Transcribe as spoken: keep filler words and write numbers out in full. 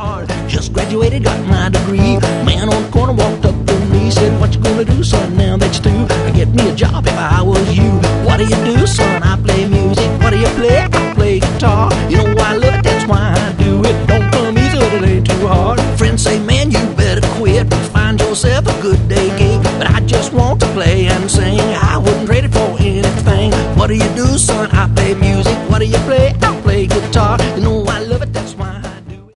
hard. Just graduated, got my degree. Man on the corner walked up to me, said, what you gonna do, son, now that you're through? I'd get me a job if I was you. What do you do, son?